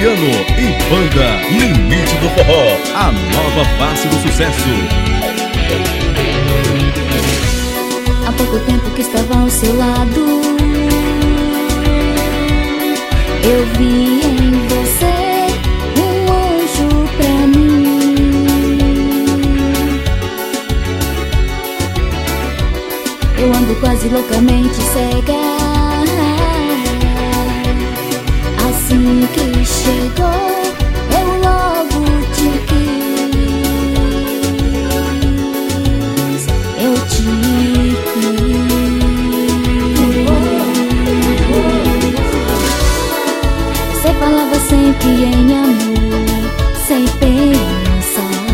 Adriano e banda Limite do Forró, a nova face do sucesso. Há pouco tempo que estava ao seu lado, eu vi em você um anjo pra mim. Eu ando quase loucamente cega. Assim que chegou, eu logo te quis. Eu te quis. Você falava sempre em amor, sem pensar.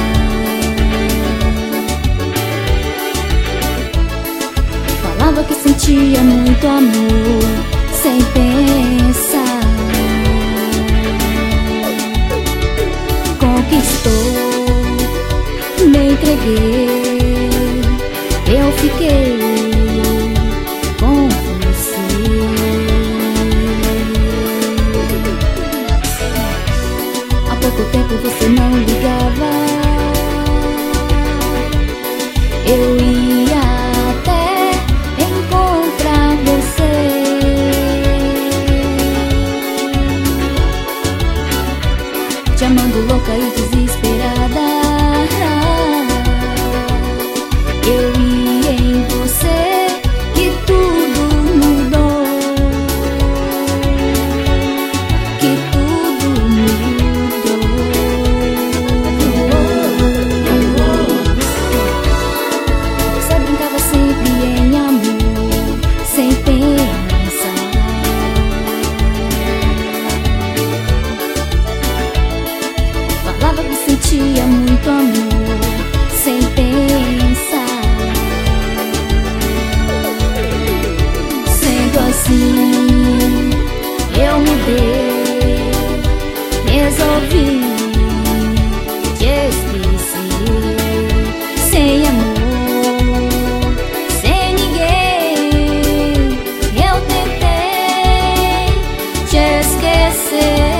Falava que sentia muito amor, sem pensar. Conquistou, me entreguei, eu fiquei com você. Há pouco tempo você não ligava, eu ia até encontrar você. Te amando louca e desesperada, eu ia em você que tudo mudou, que tudo mudou. Você brincava sempre em amor, sem pensar. Falava que sentia muito amor, sem pensar. Sendo assim, eu mudei, resolvi te esquecer. Sem amor, sem ninguém, eu tentei te esquecer.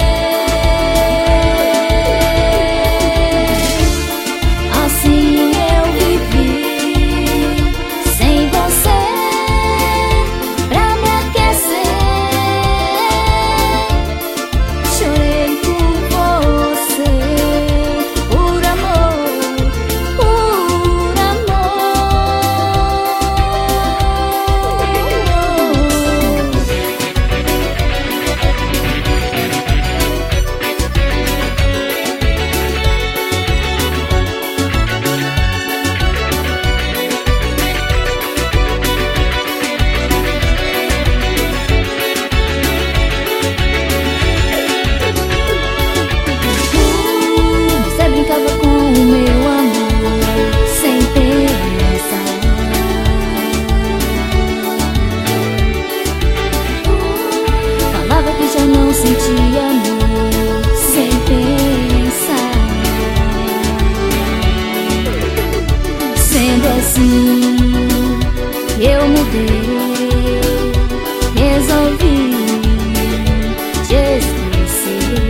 Não sentia amor, sem pensar. Sendo assim, eu mudei, resolvi te esquecer.